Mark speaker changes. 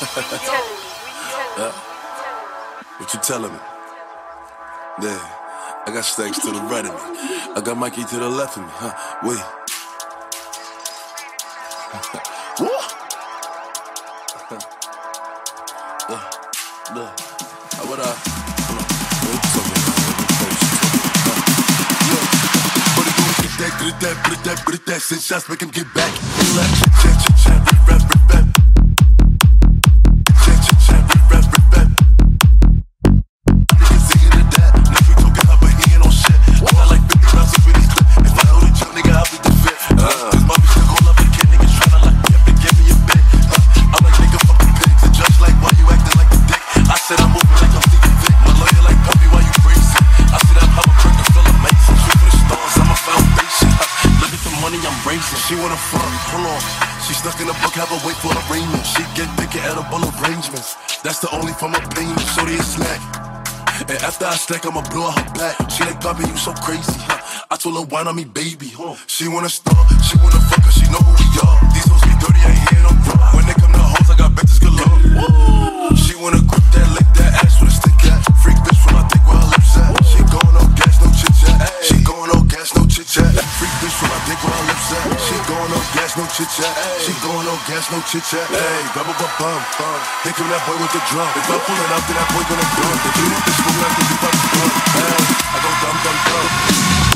Speaker 1: What you telling me? Yeah, I got Stacks to the right of me. I got Mikey to the left of me. Wait. What up? Put that, 6 shots, make him get back. She wanna fuck, hold on. She stuck in a book, have her wait for arraignment. She get thick at edible arrangements. That's the only form of pain, shorty a snack. And after I stack, I'ma blow her back. She like, Bobby, you so crazy. I told her, wine on me, baby. She wanna start, she wanna fuck, cause she know who we are. These hoes be dirty, I ain't hearing no raw. When they come to hoes, I got bitches galore. She wanna grip that, lick that ass with a stick at. Freak bitch from my dick where her lips at. She going no gas, no chit chat. She going no gas, no chit chat. Freak bitch from my dick where her lips at. She going no gas, no chit chat. She going no gas, no chit chat. Hey, bum bum bum bum. Here come that boy with the drum. If I pull it out, then that boy gonna drum. If you want the smoke, I think you about to drum. Hey, I go dumb dumb dumb.